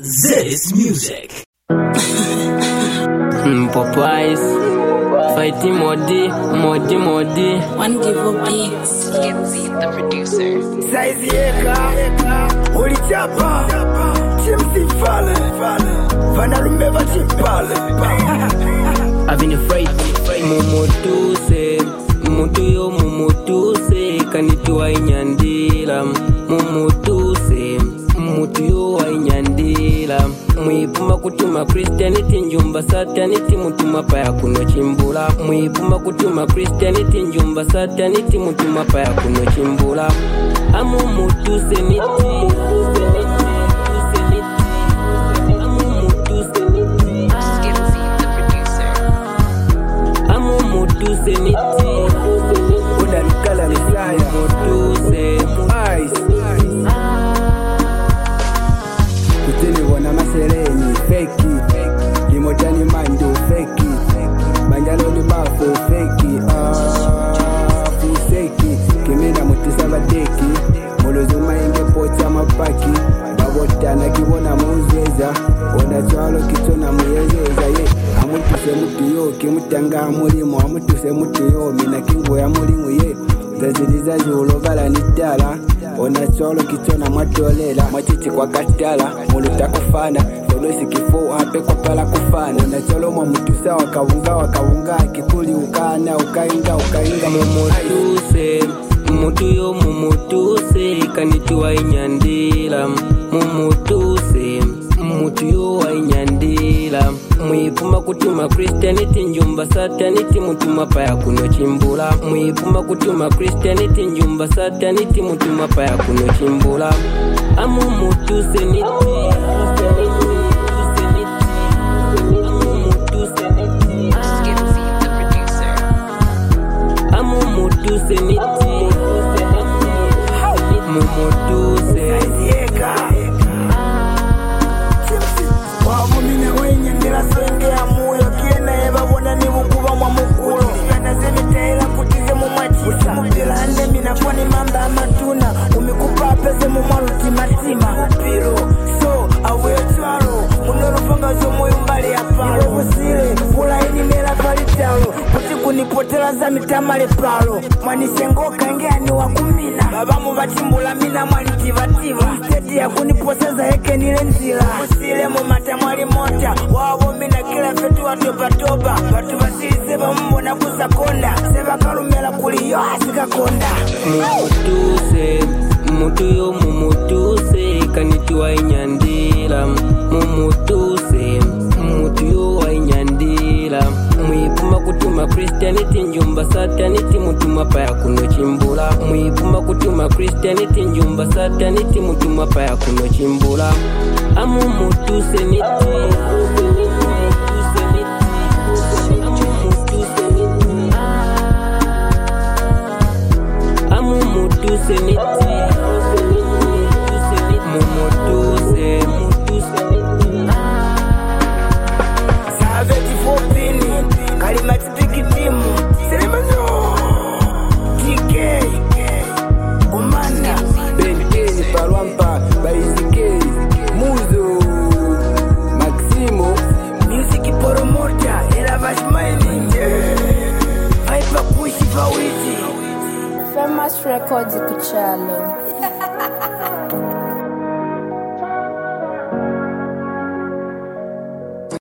This music. Popeyes, fighting Modi. One give up beats. Skipsy, the producer. Size yeka, ulichapa, chimsi fale, vanarume vachipale. Having a fight, mumutuse, kanituwa inyandila, mumutuse, mutuyo wa inyandila. Mwipuma kutuma Christianity njumba Satanity mutuma paya kuno chimbula. Mwipuma kutuma Christianity njumba Satanity mutuma paya kuno chimbula. Amumutuse niti. Unanikala nisaya Mutuse Ice Kutini wana masereni feki Limotani mando feki Banjalo ni bafo feki Fuseki Kimina mutisa badeki Muluzuma inge pocha mapaki Babotana kibona muzeza Ona chalo kitona muyezeza Amutuse mutuyo kimutanga mulimo amutuse mutuyo mina kingo ya mulimo ye Zaziliza julo bala nitala Ona cholo kitona mwatolela Mwachichi kwa katala Muluta kufana Solosi kifo hape kwa pala kufana Ona cholo mwamutusa wakawunga Kikuli ukana ukainga Mumutuse mumutuse kanituwa inyandila. Mumutuse mutuyo wa inyandila. Mwipuma kutuma Christianity njumba Satanity mutuma paya kuno chimbula. Mwipuma kutuma Christianity njumba Satanity mutuma paya kuno chimbula. Amumutuse niti. Skipsy, the producer. Amumutuse niti. Mumutuse yeka Chimsi Wavumine wenye ndila senge ya muyo Kiena eba wana ni wukuwa mwa mukulo Yana zemitaila kutize mumachisa Mupilande minafwa ni mamba amatuna Umikupa peze mumaruti matima Upiro So awe charo Munorufanga zo moyo mbali ya palo Usile Ula ini nela palitalo Kutiku nipotela za mitamale palo Mwanishengoka ngea ni wakumina Babamu bachimbula mina mwanitiva Stedi ya kuniposeza heke nile nzila Usile mumata mwali mota Wawo mina kila fetu watopatoba Batu basili seba mbona kusa konda Seba kalumela kuli yo asika konda Mumutuse mutuyo mumutuse kanituwa inyandila. Mumutuse mutuyo wa inyandila. Mwipuma kutuma Christianity njumba Satanity mutuma paya kuno chimbula. Mwipuma kutuma Christianity njumba Satanity mutuma paya kuno chimbula. Amumutuse niti. Amumutuse niti.